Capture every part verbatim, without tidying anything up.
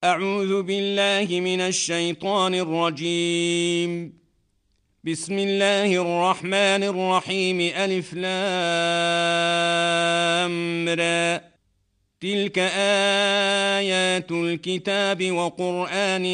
أعوذ بالله من الشيطان الرجيم. بسم الله الرحمن الرحيم. ألف لام را. تلك آيات الكتاب وقرآن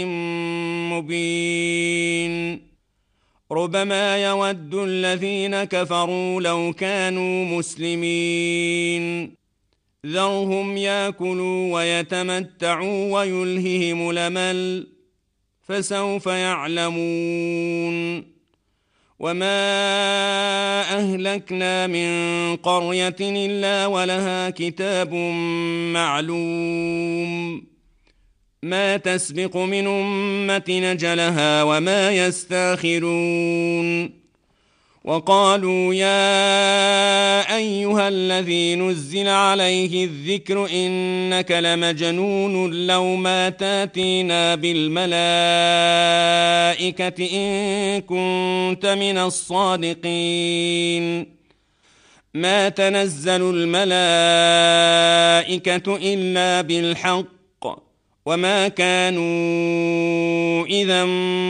مبين. ربما يود الذين كفروا لو كانوا مسلمين. ذرهم ياكلوا ويتمتعوا ويلههم الأمل فسوف يعلمون. وما أهلكنا من قرية إلا ولها كتاب معلوم ما تسبق من أمة نجلها وما يستاخرون. وقالوا يا أيها الذي نزل عليه الذكر إنك لمجنون لو ما تاتينا بالملائكة إن كنت من الصادقين. ما تنزل الملائكة إلا بالحق وما كانوا إذا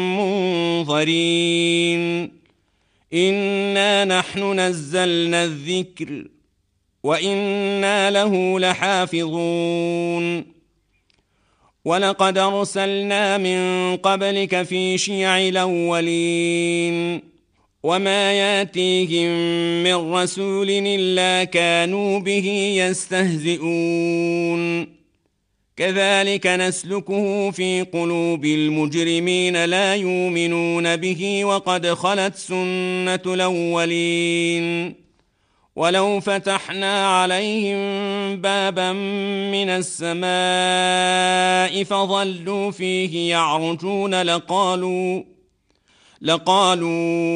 منظرين. إنا نحن نزلنا الذكر وإنا له لحافظون. ولقد أرسلنا من قبلك في شيع الأولين وما ياتيهم من رسول إلا كانوا به يستهزئون. كذلك نسلكه في قلوب المجرمين لا يؤمنون به وقد خلت سنة الأولين. ولو فتحنا عليهم بابا من السماء فظلوا فيه يعرجون لقالوا لقالوا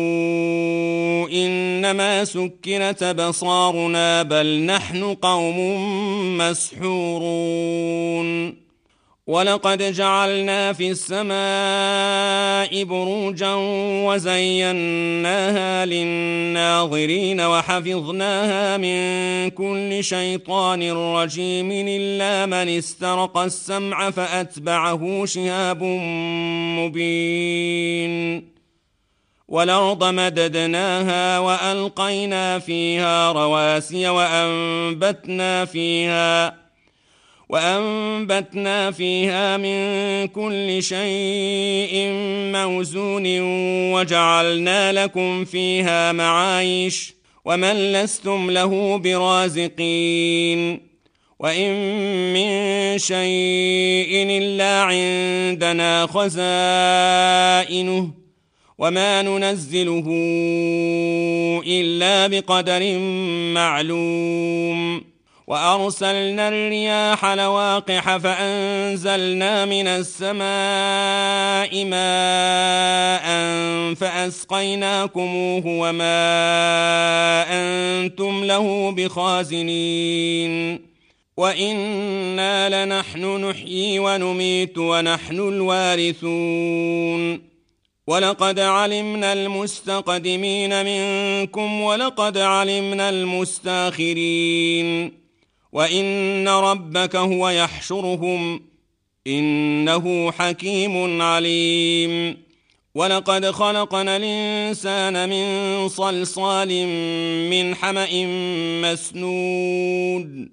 إنما سكرت أبصارنا بل نحن قوم مسحورون. ولقد جعلنا في السماء بروجا وزيناها للناظرين وحفظناها من كل شيطان رجيم إلا من استرق السمع فأتبعه شهاب مبين. والأرض مددناها وألقينا فيها رواسي وأنبتنا فيها وأنبتنا فيها من كل شيء موزون وجعلنا لكم فيها معايش ومن لستم له برازقين. وإن من شيء إلا عندنا خزائنه وما ننزله إلا بقدر معلوم. وأرسلنا الرياح لواقح فأنزلنا من السماء ماء فأسقيناكموه وما أنتم له بخازنين. وإنا لنحن نحيي ونميت ونحن الوارثون. ولقد علمنا المستقدمين منكم ولقد علمنا المستاخرين. وإن ربك هو يحشرهم إنه حكيم عليم. ولقد خلقنا الإنسان من صلصال من حمأ مسنود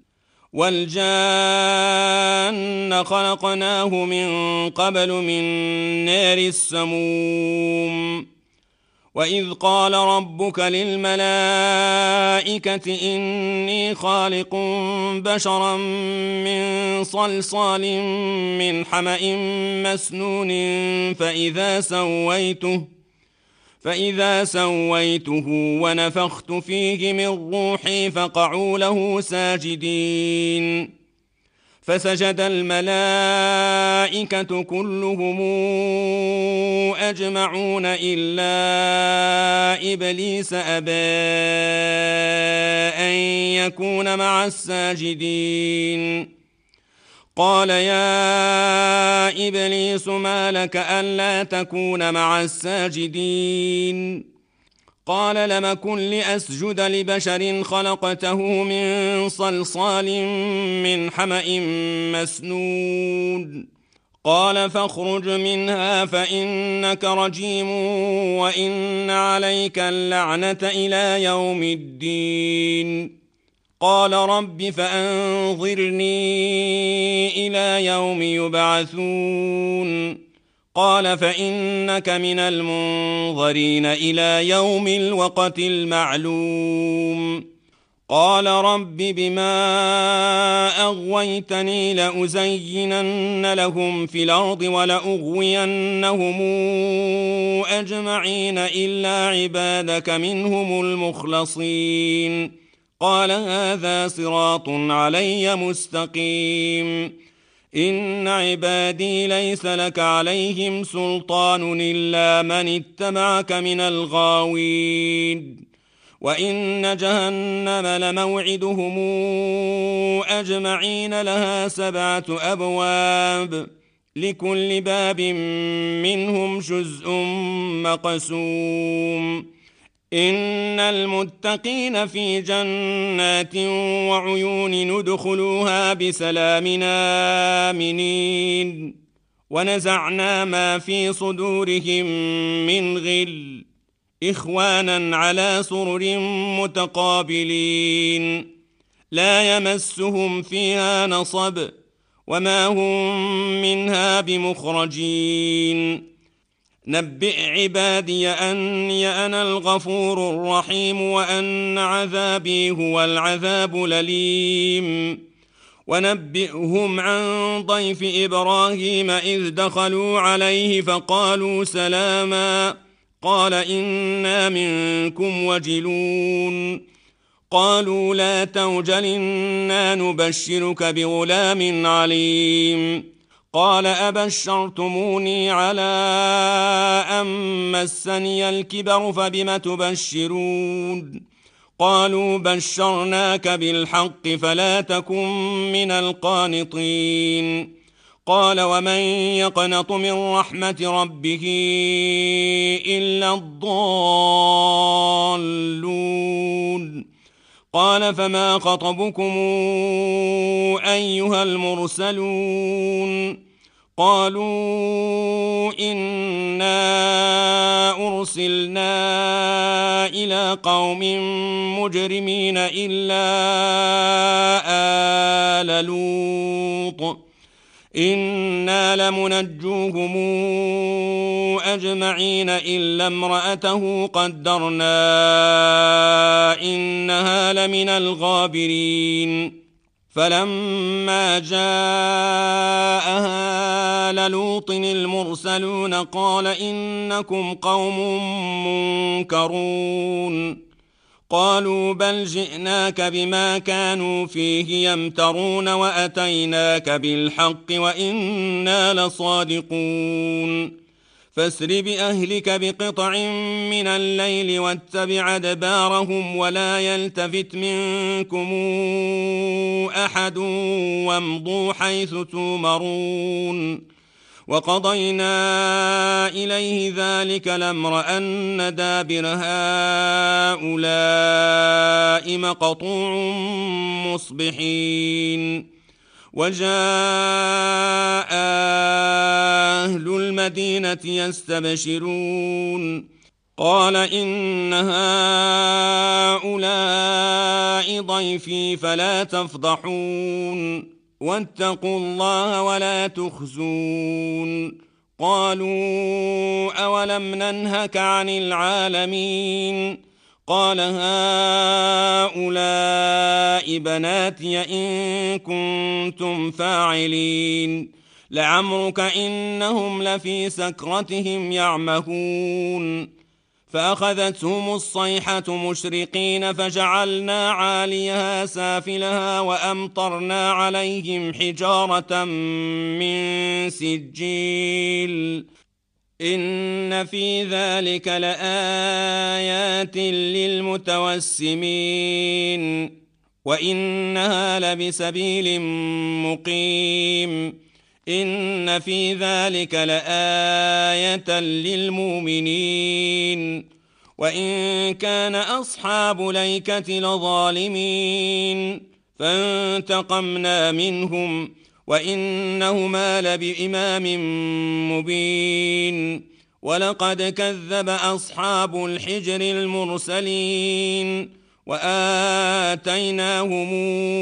والجان خلقناه من قبل من نار السموم. وإذ قال ربك للملائكة إني خالق بشرا من صلصال من حمأ مسنون فإذا سويته فإذا سويته ونفخت فيه من روحي فقعوا له ساجدين. فسجد الملائكة كلهم أجمعون إلا إبليس أبى أن يكون مع الساجدين. قال يا إبليس ما لك ألا تكون مع الساجدين؟ قال لم كن لأسجد لبشر خلقته من صلصال من حمأ مسنود قال فاخرج منها فإنك رجيم وإن عليك اللعنة إلى يوم الدين. قال رب فأنظرني إلى يوم يبعثون. قال فإنك من المنظرين إلى يوم الوقت المعلوم. قال رب بما أغويتني لأزينن لهم في الأرض ولأغوينهم أجمعين إلا عبادك منهم المخلصين. قال هذا صراط علي مستقيم. إن عبادي ليس لك عليهم سلطان إلا من اتبعك من الغاوين. وإن جهنم لموعدهم أجمعين لها سبعة أبواب لكل باب منهم جزء مقسوم. إن المتقين في جنات وعيون ندخلوها بسلام آمنين. ونزعنا ما في صدورهم من غل إخوانا على سرر متقابلين لا يمسهم فيها نصب وما هم منها بمخرجين. نبئ عبادي أني أنا الغفور الرحيم وأن عذابي هو العذاب الأليم. ونبئهم عن ضيف إبراهيم إذ دخلوا عليه فقالوا سلاما قال إنا منكم وجلون. قالوا لا توجل إنا نبشرك بغلام عليم. قال أبشرتموني على أن مسني الكبر فبم تبشرون. قالوا بشرناك بالحق فلا تكن من القانطين. قال ومن يقنط من رحمة ربه إلا الضالون. قال فما خطبكم أيها المرسلون. قالوا إنا أرسلنا إلى قوم مجرمين إلا آل لوط إنا لمنجوهم أجمعين إلا امرأته قدرنا إنها لمن الغابرين. فلما جاء آل لوط المرسلون قال إنكم قوم منكرون. قالوا بل جئناك بما كانوا فيه يمترون وأتيناك بالحق وإنا لصادقون. فاسر بأهلك بقطع من الليل واتبع أدبارهم ولا يلتفت منكم أحد وامضوا حيث تؤمرون. وقضينا إليه ذلك الأمر أن دابر هؤلاء مقطوع مصبحين. وجاء أهل المدينة يستبشرون. قال إن هؤلاء ضيفي فلا تفضحون واتقوا الله ولا تخزون. قالوا أولم ننهك عن العالمين. قال هؤلاء بناتي إن كنتم فاعلين. لعمرك إنهم لفي سكرتهم يعمهون. فأخذتهم الصيحة مشرقين فجعلنا عاليها سافلها وأمطرنا عليهم حجارة من سجيل. إن في ذلك لآيات للمتوسمين وإنها لبسبيل مقيم. إن في ذلك لآية للمؤمنين وإن كان أصحاب ليكة لظالمين فانتقمنا منهم وإنهما لبإمام مبين ولقد كذب أصحاب الحجر المرسلين وآتيناهم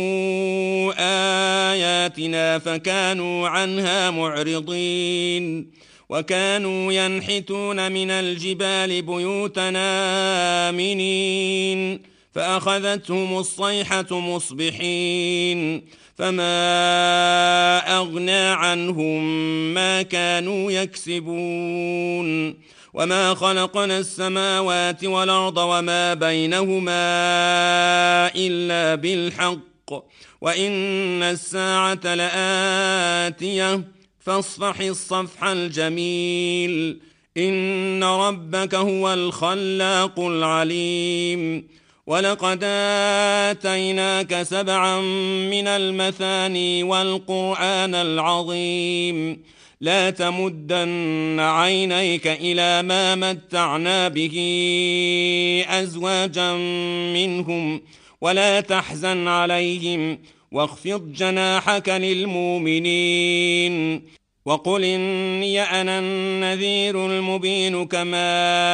آياتنا فكانوا عنها معرضين وكانوا ينحتون من الجبال بيوتنا آمنين فأخذتهم الصيحة مصبحين فما أغنى عنهم ما كانوا يكسبون وما خلقنا السماوات والأرض وما بينهما إلا بالحق وإن الساعة لآتية فاصفح الصفح الجميل إن ربك هو الخلاق العليم ولقد آتيناك سبعا من المثاني والقرآن العظيم لا تمدن عينيك إلى ما متعنا به أزواجا منهم ولا تحزن عليهم واخفض جناحك للمؤمنين وقل إني أنا النذير المبين كما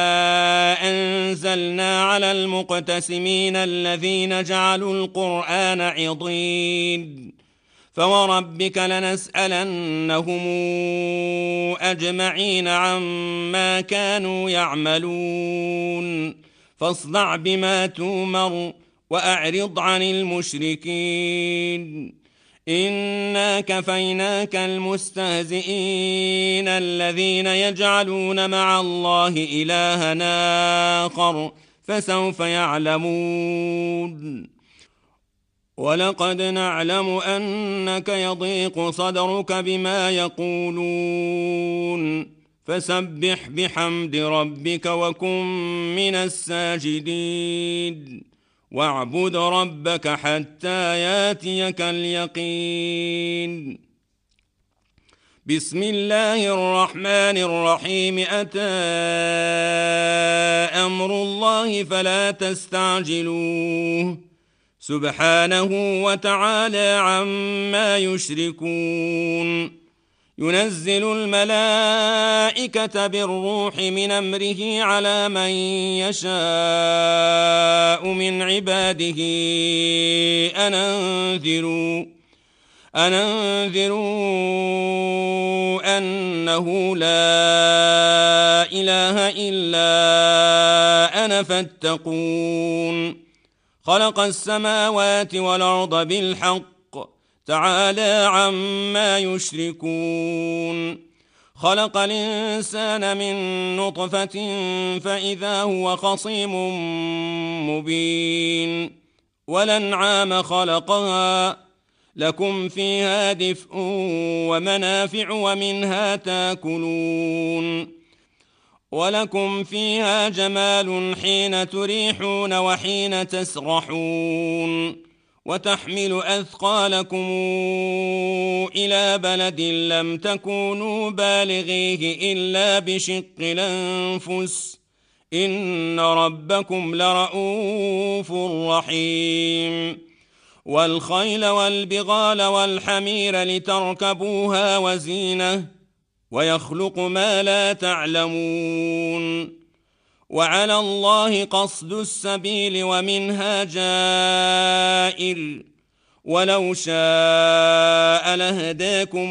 أنزلنا على المقتسمين الذين جعلوا القرآن عضين فوربك لنسألنهم أجمعين عما كانوا يعملون فاصدع بما تؤمر وأعرض عن المشركين إنا كفيناك المستهزئين الذين يجعلون مع الله إلها آخر فسوف يعلمون ولقد نعلم أنك يضيق صدرك بما يقولون فسبح بحمد ربك وكن من الساجدين واعبد ربك حتى ياتيك اليقين بسم الله الرحمن الرحيم أتى أمر الله فلا تستعجلوه سبحانه وتعالى عما يشركون ينزل الملائكة بالروح من أمره على من يشاء من عباده أن أنذروا أن أنذروا أنه لا إله إلا أنا فاتقون خلق السماوات والأرض بالحق تعالى عما يشركون خلق الإنسان من نطفة فإذا هو خصيم مبين والأنعام خلقها لكم فيها دفء ومنافع ومنها تاكلون ولكم فيها جمال حين تريحون وحين تسرحون وتحمل أثقالكم إلى بلد لم تكونوا بالغيه إلا بشق الأنفس إن ربكم لرؤوف رحيم والخيل والبغال والحمير لتركبوها وزينة ويخلق ما لا تعلمون وعلى الله قصد السبيل ومنها جائر ولو شاء لهداكم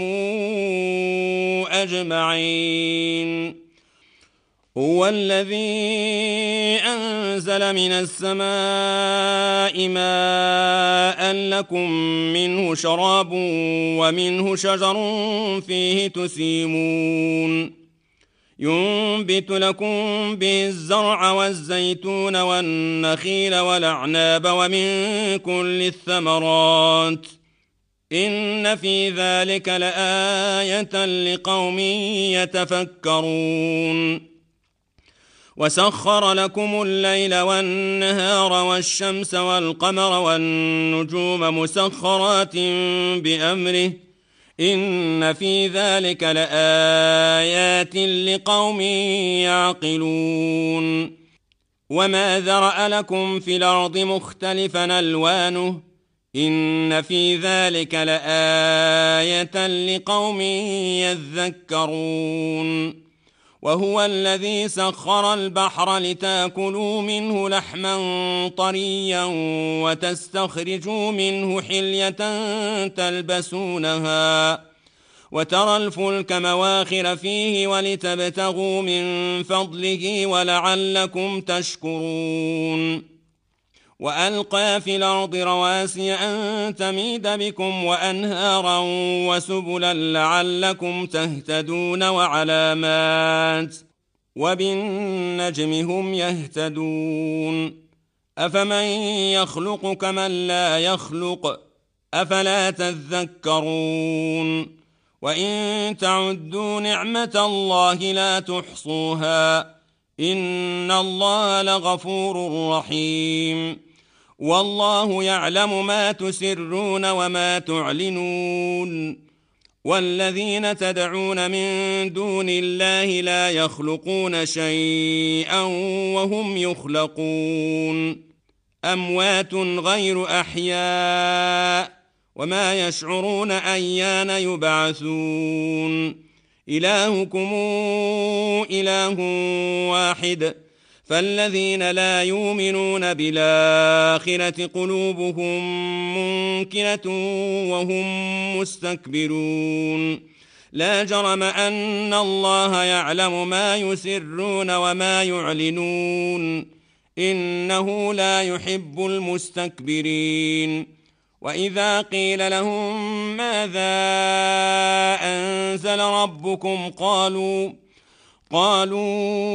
أجمعين هو الذي أنزل من السماء ماء لكم منه شراب ومنه شجر فيه تسيمون ينبت لكم به الزرع والزيتون والنخيل والأعناب ومن كل الثمرات إن في ذلك لآية لقوم يتفكرون وسخر لكم الليل والنهار والشمس والقمر والنجوم مسخرات بأمره إن في ذلك لآيات لقوم يعقلون وما ذرأ لكم في الأرض مختلفا ألوانه إن في ذلك لآية لقوم يذكرون وهو الذي سخر البحر لتأكلوا منه لحما طريا وتستخرجوا منه حلية تلبسونها وترى الفلك مواخر فيه ولتبتغوا من فضله ولعلكم تشكرون وألقى في الأرض رواسي أن تميد بكم وأنهارا وسبلا لعلكم تهتدون وعلامات وبالنجم هم يهتدون أفمن يخلق كمن لا يخلق أفلا تذكرون وإن تعدوا نعمة الله لا تحصوها إن الله لغفور رحيم والله يعلم ما تسرون وما تعلنون والذين تدعون من دون الله لا يخلقون شيئا وهم يخلقون أموات غير أحياء وما يشعرون أيان يبعثون إلهكم إله واحد فالذين لا يؤمنون بالآخرة قلوبهم منكرة وهم مستكبرون لا جرم أن الله يعلم ما يسرون وما يعلنون إنه لا يحب المستكبرين وإذا قيل لهم ماذا أنزل ربكم قالوا قالوا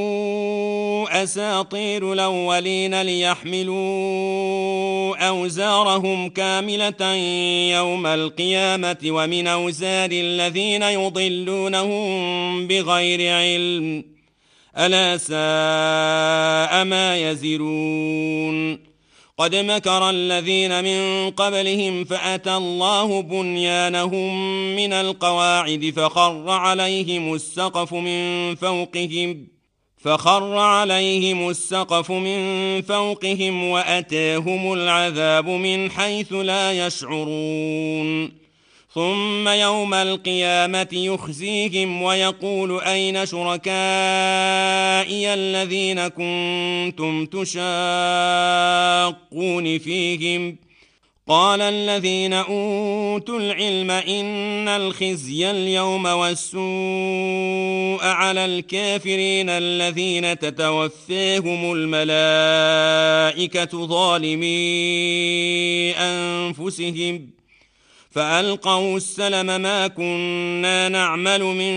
أساطير الأولين ليحملوا أوزارهم كاملة يوم القيامة ومن أوزار الذين يضلونهم بغير علم ألا ساء ما يزرون قد مكر الذين من قبلهم فأتى الله بنيانهم من القواعد فخر عليهم السقف من فوقهم فخر عليهم السقف من فوقهم وأتاهم العذاب من حيث لا يشعرون ثم يوم القيامة يخزيهم ويقول أين شركائي الذين كنتم تشاقون فيهم قال الذين أوتوا العلم إن الخزي اليوم والسوء على الكافرين الذين تتوفاهم الملائكة ظالمي أنفسهم فألقوا السلم ما كنا نعمل من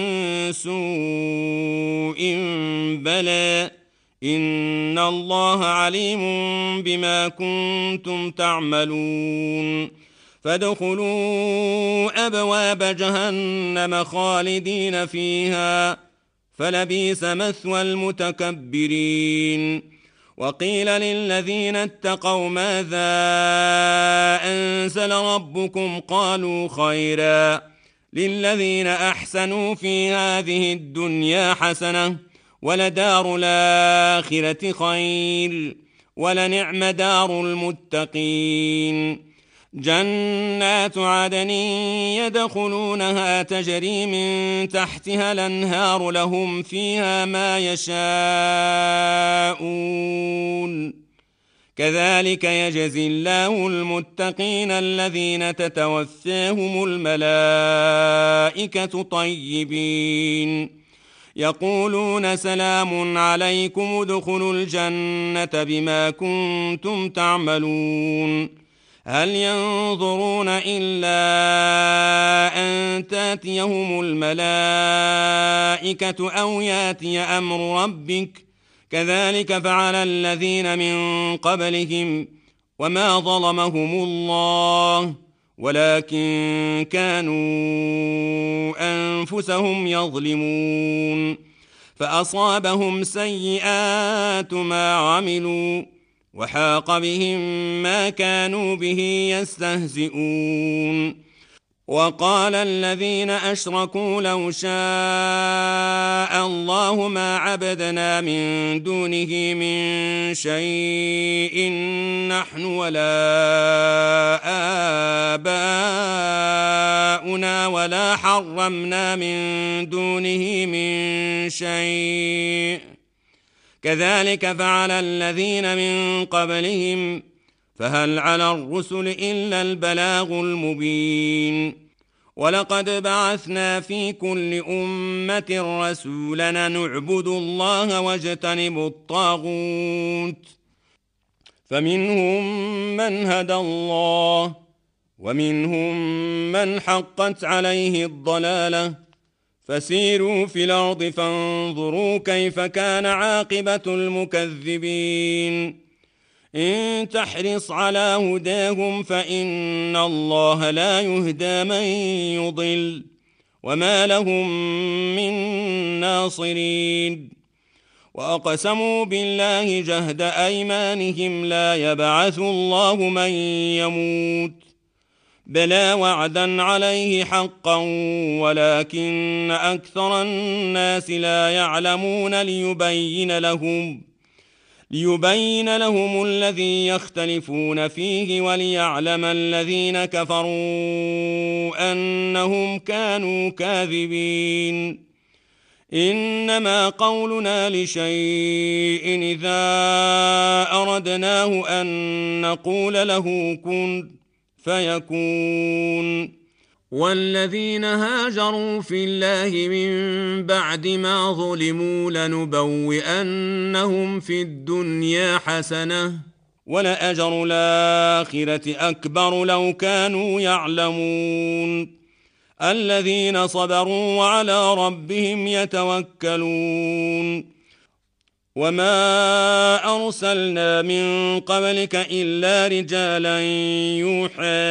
سوء بلى إن الله عليم بما كنتم تعملون فادخلوا أبواب جهنم خالدين فيها فلبئس مثوى المتكبرين وقيل للذين اتقوا ماذا أنزل ربكم قالوا خيرا للذين أحسنوا في هذه الدنيا حسنة ولدار الآخرة خير ولنعم دار المتقين جنات عدن يدخلونها تجري من تحتها الأنهار لهم فيها ما يشاءون كذلك يجزي الله المتقين الذين تتوفاهم الملائكة طيبين يقولون سلام عليكم ادخلوا الجنة بما كنتم تعملون هل ينظرون إلا أن تأتيهم الملائكة أو يأتي أمر ربك كذلك فعل الذين من قبلهم وما ظلمهم الله ولكن كانوا أنفسهم يظلمون فأصابهم سيئات ما عملوا وحاق بهم ما كانوا به يستهزئون وقال الذين أشركوا لو شاء الله ما عبدنا من دونه من شيء نحن ولا آباؤنا ولا حرمنا من دونه من شيء كذلك فعل الذين من قبلهم فهل على الرسل إلا البلاغ المبين ولقد بعثنا في كل أمة رسولا نعبد الله واجتنب الطاغوت فمنهم من هدى الله ومنهم من حقت عليه الضلالة فسيروا في الأرض فانظروا كيف كان عاقبة المكذبين إن تحرص على هداهم فإن الله لا يهدى من يضل وما لهم من ناصرين وأقسموا بالله جهد أيمانهم لا يبعث الله من يموت بلى وعدا عليه حقا ولكن أكثر الناس لا يعلمون ليبين لهم ليبين لهم الذي يختلفون فيه وليعلم الذين كفروا أنهم كانوا كاذبين إنما قولنا لشيء إذا أردناه أن نقول له كن فيكون والذين هاجروا في الله من بعد ما ظلموا لنبوئنهم في الدنيا حسنة ولأجر الآخرة أكبر لو كانوا يعلمون الذين صبروا وعلى ربهم يتوكلون وما أرسلنا من قبلك إلا رجالا يوحى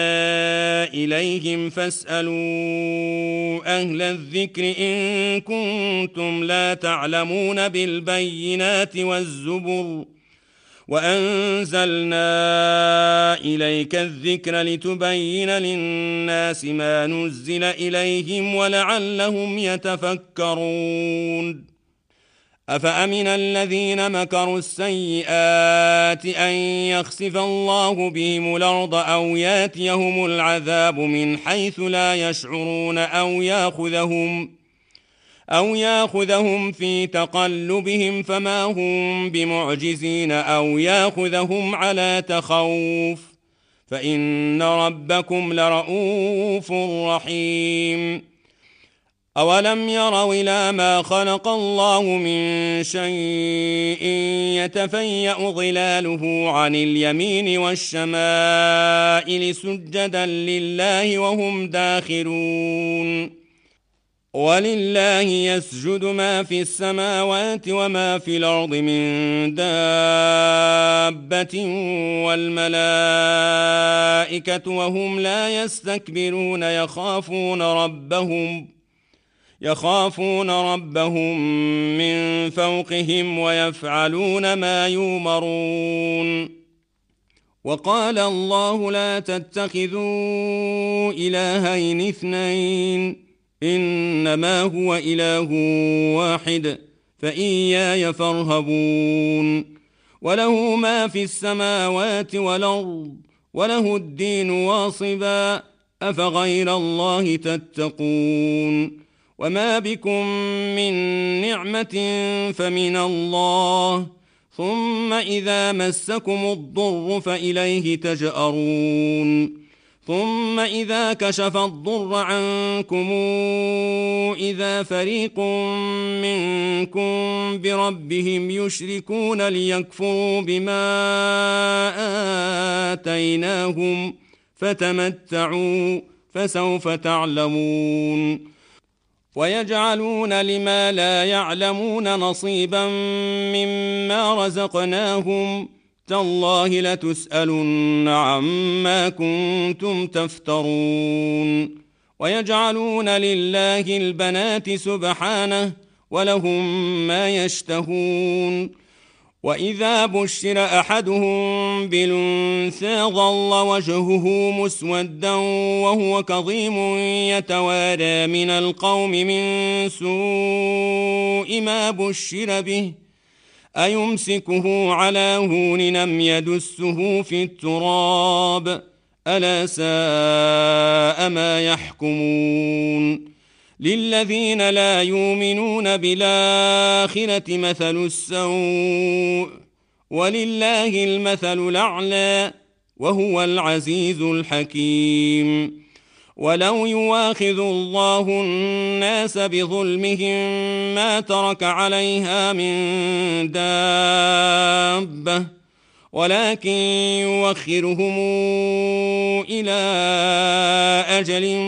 إليهم فاسألوا أهل الذكر إن كنتم لا تعلمون بالبينات والزبر وأنزلنا إليك الذكر لتبين للناس ما نزل إليهم ولعلهم يتفكرون أفأمن الذين مكروا السيئات أن يخسف الله بهم الأرض أو ياتيهم العذاب من حيث لا يشعرون أو ياخذهم أو ياخذهم في تقلبهم فما هم بمعجزين أو ياخذهم على تخوف فإن ربكم لرؤوف رحيم أولم يروا إلى ما خلق الله من شيء يتفيأ ظلاله عن اليمين والشمائل سجدا لله وهم داخرون ولله يسجد ما في السماوات وما في الأرض من دابة والملائكة وهم لا يستكبرون يخافون ربهم يخافون ربهم من فوقهم ويفعلون ما يؤمرون وقال الله لا تتخذوا إلهين اثنين إنما هو إله واحد فإياي فارهبون وله ما في السماوات والأرض وله الدين واصبا أفغير الله تتقون وما بكم من نعمة فمن الله ثم إذا مسكم الضر فإليه تجأرون ثم إذا كشف الضر عنكم إذا فريق منكم بربهم يشركون ليكفروا بما آتيناهم فتمتعوا فسوف تعلمون ويجعلون لما لا يعلمون نصيبا مما رزقناهم تالله لتسألن عما كنتم تفترون ويجعلون لله البنات سبحانه ولهم ما يشتهون وإذا بشر أحدهم بالأنثى ظل وجهه مسودا وهو كظيم يتوارى من القوم من سوء ما بشر به أيمسكه على هون أم يدسه في التراب ألا ساء ما يحكمون للذين لا يؤمنون بالآخرة مثل السوء ولله المثل الأعلى وهو العزيز الحكيم ولو يواخذ الله الناس بظلمهم ما ترك عليها من دابة ولكن يوخرهم إلى أجل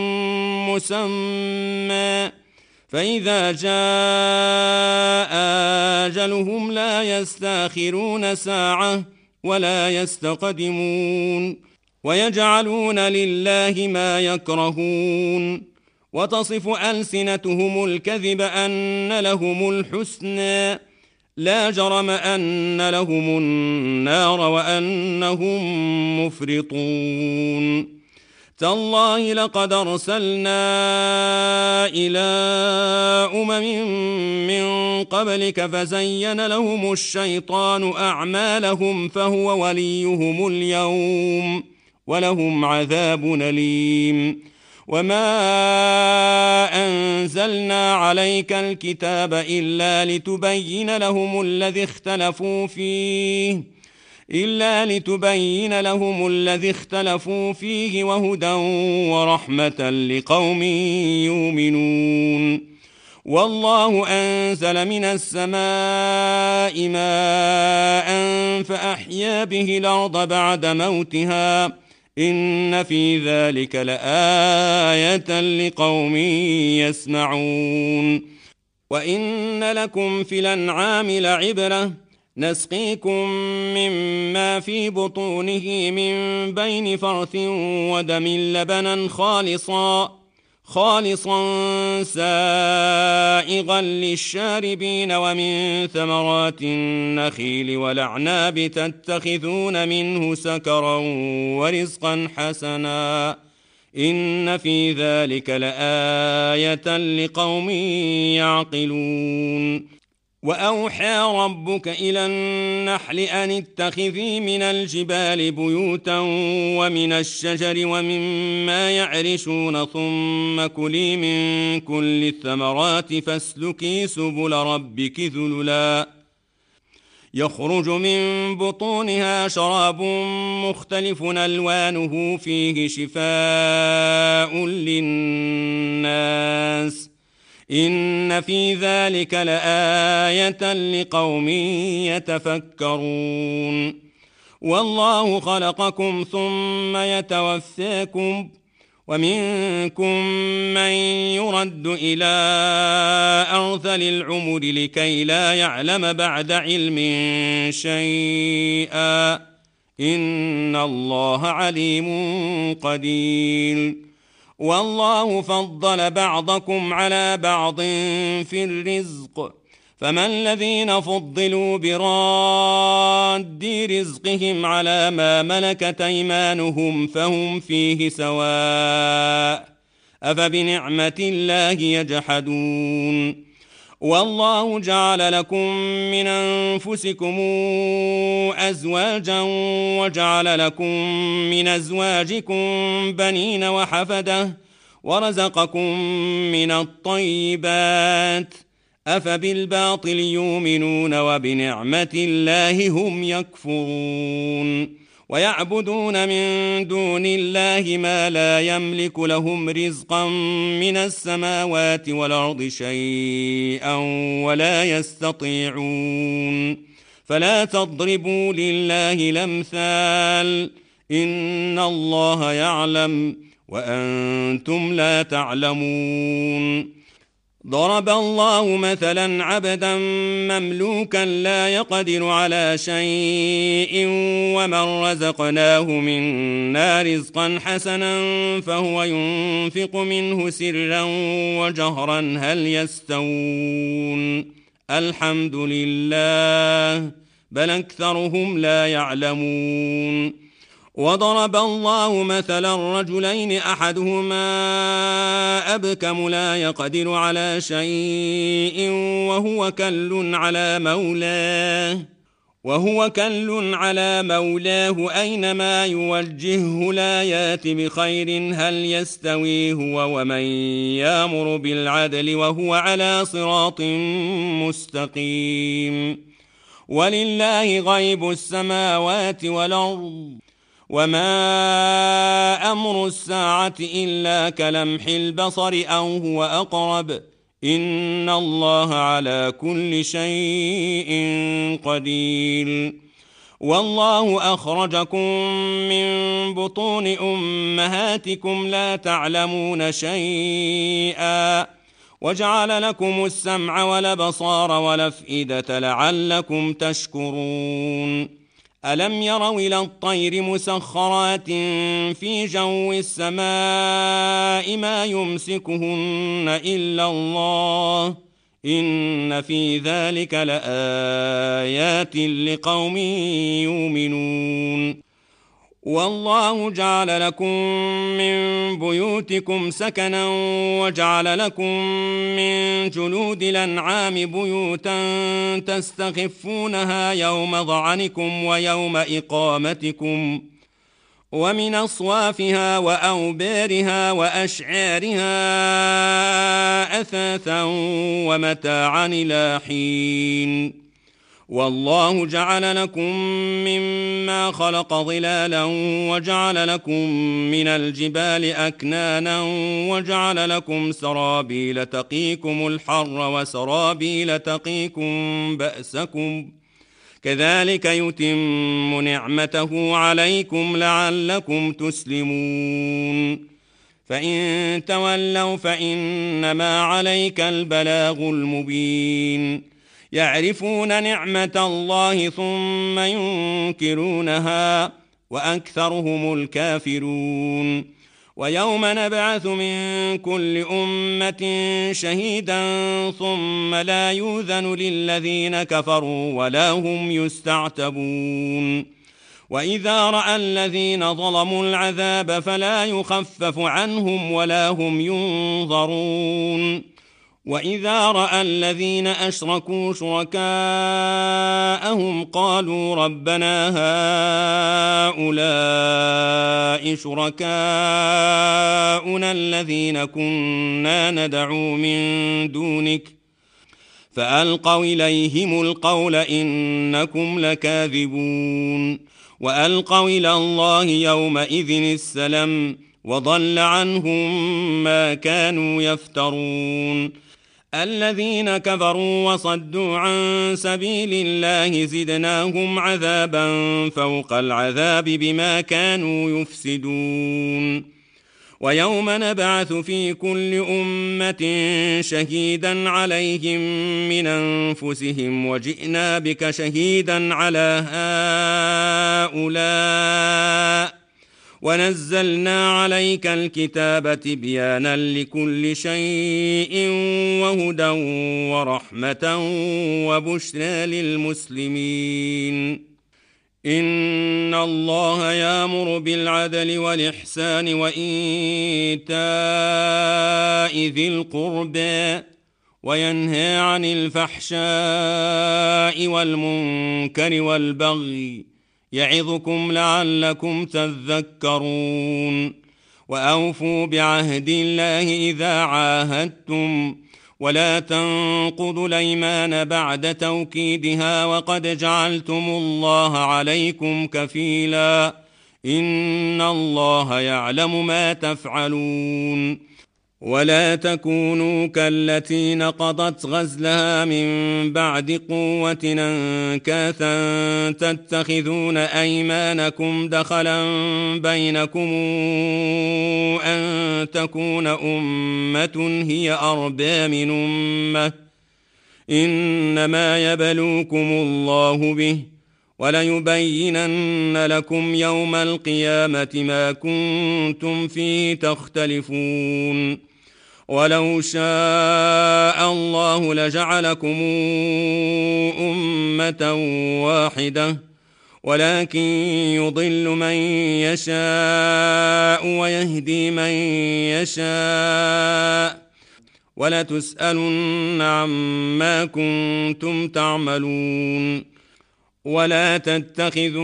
مسمى فإذا جاء أجلهم لا يستأخرون ساعة ولا يستقدمون ويجعلون لله ما يكرهون وتصف ألسنتهم الكذب أن لهم الحسنى لا جرم أن لهم النار وأنهم مفرطون تالله لقد أرسلنا إلى أمم من قبلك فزين لهم الشيطان أعمالهم فهو وليهم اليوم ولهم عذاب أليم وما أنزلنا عليك الكتاب إلا لتبين لهم الذي اختلفوا فيه إلا لتبين لهم الذي اختلفوا فيه وهدى ورحمة لقوم يؤمنون والله أنزل من السماء ماء فأحيا به الأرض بعد موتها إن في ذلك لآية لقوم يسمعون وإن لكم في الأنعام لعبرة نسقيكم مما في بطونه من بين فرث ودم لبنا خالصا خالصا سائغا للشاربين ومن ثمرات النخيل والأعناب تتخذون منه سكرا ورزقا حسنا إن في ذلك لآية لقوم يعقلون وأوحى ربك إلى النحل أن اتخذي من الجبال بيوتا ومن الشجر ومما يعرشون ثم كلي من كل الثمرات فاسلكي سبل ربك ذللا يخرج من بطونها شراب مختلف ألوانه فيه شفاء للناس إن في ذلك لآية لقوم يتفكرون والله خلقكم ثم يتوفاكم ومنكم من يرد إلى أرذل العمر لكي لا يعلم بعد علم شيئا إن الله عليم قدير والله فضل بعضكم على بعض في الرزق فما الذين فضلوا براد رزقهم على ما ملكت أيمانهم فهم فيه سواء أفبنعمة الله يجحدون والله جعل لكم من أنفسكم أزواجا وجعل لكم من أزواجكم بنين وحفدة ورزقكم من الطيبات أفبالباطل يؤمنون وبنعمة الله هم يكفرون ويعبدون من دون الله ما لا يملك لهم رزقا من السماوات والأرض شيئا ولا يستطيعون فلا تضربوا لله الأمثال إن الله يعلم وأنتم لا تعلمون ضرب الله مثلا عبدا مملوكا لا يقدر على شيء ومن رزقناه منا رزقا حسنا فهو ينفق منه سرا وجهرا هل يستوون الحمد لله بل أكثرهم لا يعلمون. وضرب الله مثلا رجلين أحدهما أبكم لا يقدر على شيء وهو كل على مولاه وهو كل على مولاه أينما يوجهه لا يات بخير هل يستوي هو ومن يأمر بالعدل وهو على صراط مستقيم. ولله غيب السماوات والأرض وما أمر الساعة إلا كلمح البصر أو هو أقرب إن الله على كل شيء قدير. والله أخرجكم من بطون أمهاتكم لا تعلمون شيئا وجعل لكم السمع والأبصار والأفئدة لعلكم تشكرون. ألم يروا إلى الطير مسخرات في جو السماء ما يمسكهن إلا الله إن في ذلك لآيات لقوم يؤمنون. والله جعل لكم من بيوتكم سكنا وجعل لكم من جلود الأنعام بيوتا تستخفونها يوم ظعنكم ويوم إقامتكم ومن أصوافها وأوبارها وأشعارها أثاثا ومتاعا إلى حين. والله جعل لكم مما خلق ظلالا وجعل لكم من الجبال أكنانا وجعل لكم سرابيل تقيكم الحر وسرابيل تقيكم بأسكم كذلك يتم نعمته عليكم لعلكم تسلمون. فإن تولوا فإنما عليك البلاغ المبين. يعرفون نعمة الله ثم ينكرونها وأكثرهم الكافرون. ويوم نبعث من كل أمة شهيدا ثم لا يؤذن للذين كفروا ولا هم يستعتبون. وإذا رأى الذين ظلموا العذاب فلا يخفف عنهم ولا هم ينظرون. وإذا رأى الذين أشركوا شركاءهم قالوا ربنا هؤلاء شركاؤنا الذين كنا ندعو من دونك فألقوا إليهم القول إنكم لكاذبون. وألقوا إلى الله يومئذ السلام وضل عنهم ما كانوا يفترون. الذين كفروا وصدوا عن سبيل الله زدناهم عذابا فوق العذاب بما كانوا يفسدون. ويوم نبعث في كل أمة شهيدا عليهم من أنفسهم وجئنا بك شهيدا على هؤلاء ونزلنا عليك الكتاب تبيانا لكل شيء وهدى ورحمة وبشرى للمسلمين. إن الله يأمر بالعدل والإحسان وإيتاء ذي القربى وينهى عن الفحشاء والمنكر والبغي يعظكم لعلكم تذكرون. وأوفوا بعهد الله إذا عاهدتم ولا تنقضوا الأيمان بعد توكيدها وقد جعلتم الله عليكم كفيلا إن الله يعلم ما تفعلون. ولا تكونوا كالتي نقضت غزلها من بعد قوة أنكاثا تتخذون أيمانكم دخلا بينكم أن تكون أمة هي أربى من أمة إنما يبلوكم الله به وليبينن لكم يوم القيامة ما كنتم فيه تختلفون. ولو شاء الله الله لجعلكم أمة واحدة، ولكن يضل من يشاء ويهدي من يشاء، ولتسألن عما كنتم تعملون. ولا تتخذوا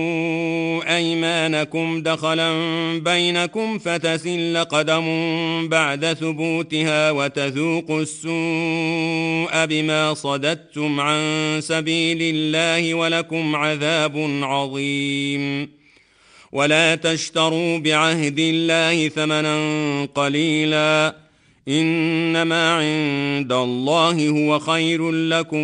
أيمانكم دخلا بينكم فتزل قدم بعد ثبوتها وتذوقوا السوء بما صددتم عن سبيل الله ولكم عذاب عظيم. ولا تشتروا بعهد الله ثمنا قليلا، إنما عند الله هو خير لكم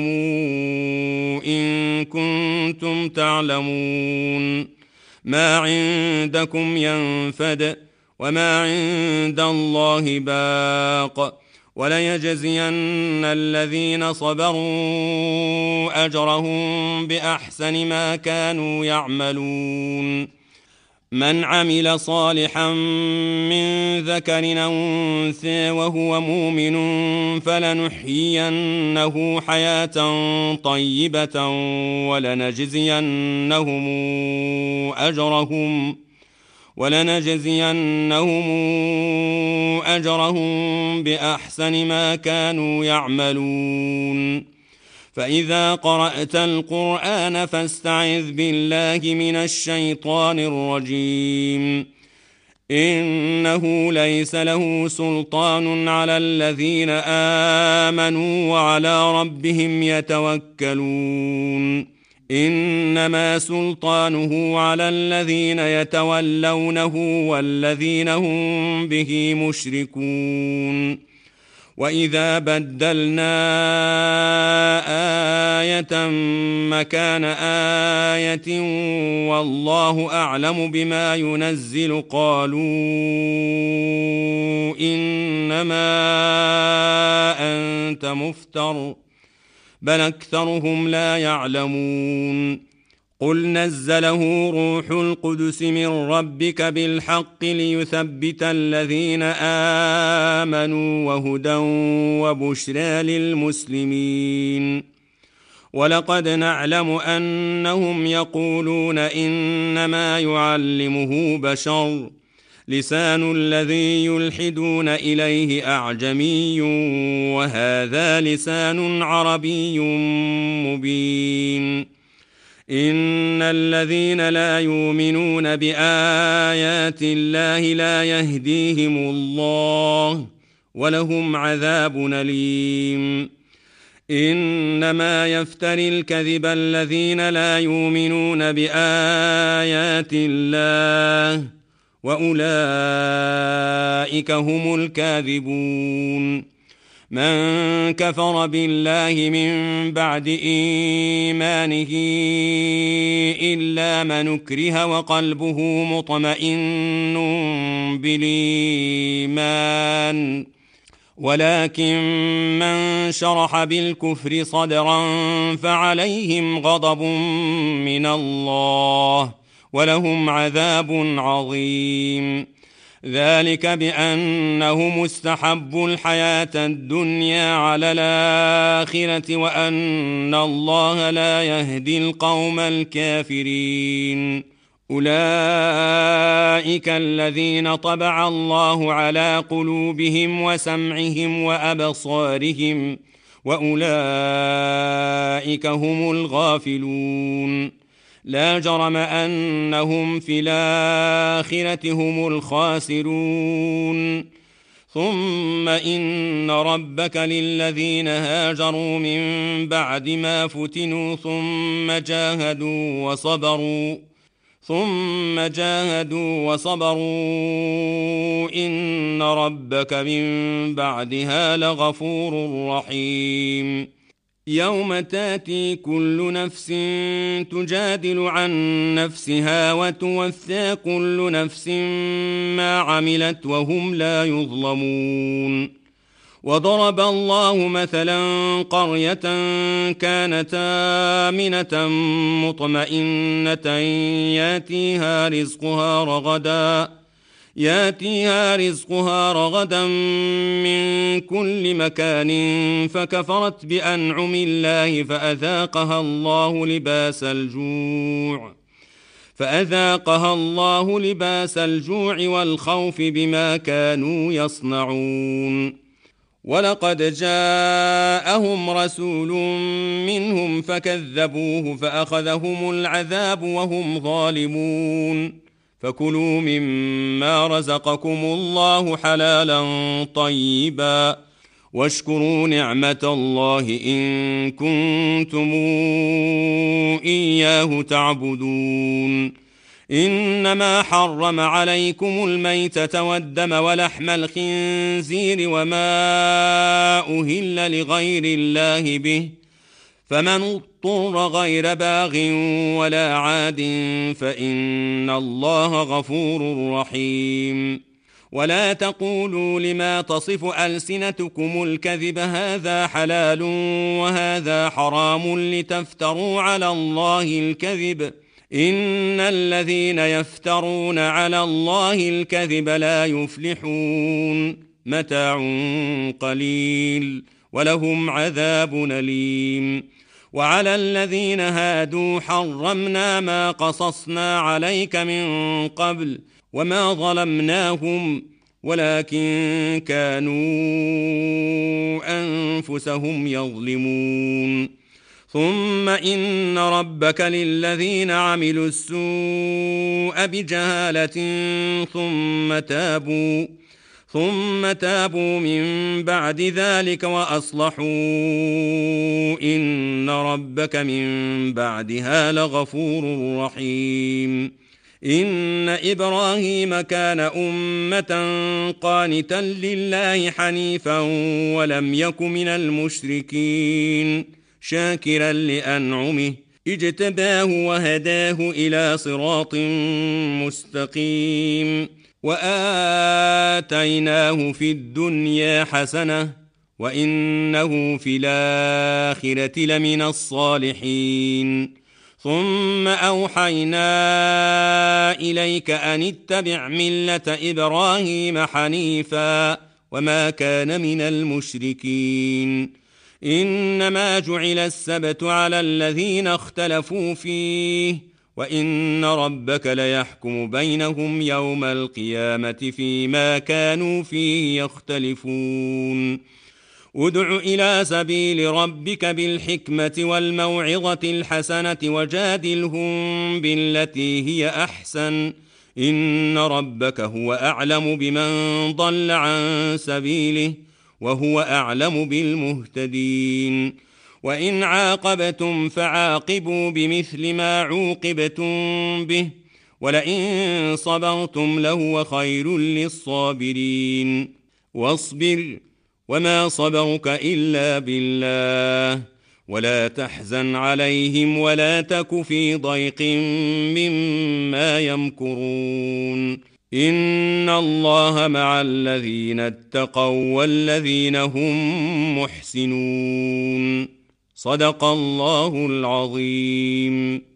إن كنتم تعلمون. ما عندكم ينفد وما عند الله باق، وليجزين الذين صبروا أجرهم بأحسن ما كانوا يعملون. من عمل صالحا من ذكر أو أنثى وهو مؤمن فلنحيينه حياة طيبة ولنجزينهم أجرهم ولنجزينهم أجرهم بأحسن ما كانوا يعملون. فإذا قرأت القرآن فاستعذ بالله من الشيطان الرجيم. إنه ليس له سلطان على الذين آمنوا وعلى ربهم يتوكلون. إنما سلطانه على الذين يتولونه والذين هم به مشركون. وإذا بدلنا آية مكان آية والله أعلم بما ينزل قالوا إنما أنت مفتر، بل أكثرهم لا يعلمون. قل نزله روح القدس من ربك بالحق ليثبت الذين آمنوا وهدى وبشرى للمسلمين. ولقد نعلم أنهم يقولون إنما يعلمه بشر، لسان الذي يلحدون إليه أعجمي وهذا لسان عربي مبين. إن الذين لا يؤمنون بآيات الله لا يهديهم الله ولهم عذاب أليم. إنما يفتري الكذب الذين لا يؤمنون بآيات الله وأولئك هم الكاذبون. من كفر بالله من بعد إيمانه إلا من أكره وقلبه مطمئن بالإيمان، ولكن من شرح بالكفر صدرا فعليهم غضب من الله ولهم عذاب عظيم. ذلك بأنهم استحبوا الحياة الدنيا على الآخرة وأن الله لا يهدي القوم الكافرين. أولئك الذين طبع الله على قلوبهم وسمعهم وأبصارهم وأولئك هم الغافلون. لا جرم أنهم في الآخرة هم الخاسرون. ثم إن ربك للذين هاجروا من بعد ما فتنوا ثم جاهدوا وصبروا ثم جاهدوا وصبروا إن ربك من بعدها لغفور رحيم. يوم تاتي كل نفس تجادل عن نفسها وتوفى كل نفس ما عملت وهم لا يظلمون. وضرب الله مثلا قرية كانت آمنة مطمئنة ياتيها رزقها رغدا ياتيها رزقها رغدا من كل مكان فكفرت بأنعم الله فأذاقها الله لباس الجوع فأذاقها الله لباس الجوع والخوف بما كانوا يصنعون. ولقد جاءهم رسول منهم فكذبوه فأخذهم العذاب وهم ظالمون. فكلوا مما رزقكم الله حلالا طيبا واشكروا نعمة الله إن كنتم إياه تعبدون. إنما حرم عليكم الميتة والدم ولحم الخنزير وما أهل لغير الله به، فمن اضطر غير باغ ولا عاد فإن الله غفور رحيم. ولا تقولوا لما تصف ألسنتكم الكذب هذا حلال وهذا حرام لتفتروا على الله الكذب، إن الذين يفترون على الله الكذب لا يفلحون. متاع قليل ولهم عذاب أليم. وعلى الذين هادوا حرمنا ما قصصنا عليك من قبل وما ظلمناهم ولكن كانوا أنفسهم يظلمون. ثم إن ربك للذين عملوا السوء بجهالة ثم تابوا ثم تابوا من بعد ذلك وأصلحوا إن ربك من بعدها لغفور رحيم. إن إبراهيم كان أمة قانتا لله حنيفا ولم يك من المشركين شاكرا لأنعمه اجتباه وهداه إلى صراط مستقيم. وآتيناه في الدنيا حسنة وإنه في الآخرة لمن الصالحين. ثم أوحينا إليك أن اتبع ملة إبراهيم حنيفا وما كان من المشركين. إنما جعل السبت على الذين اختلفوا فيه وإن ربك ليحكم بينهم يوم القيامة فيما كانوا فيه يختلفون. ادع إلى سبيل ربك بالحكمة والموعظة الحسنة وجادلهم بالتي هي أحسن إن ربك هو أعلم بمن ضل عن سبيله وهو أعلم بالمهتدين. وإن عاقبتم فعاقبوا بمثل ما عوقبتم به ولئن صبرتم لهو خير للصابرين. واصبر وما صبرك إلا بالله ولا تحزن عليهم ولا تك في ضيق مما يمكرون. إن الله مع الذين اتقوا والذين هم محسنون. صدق الله العظيم.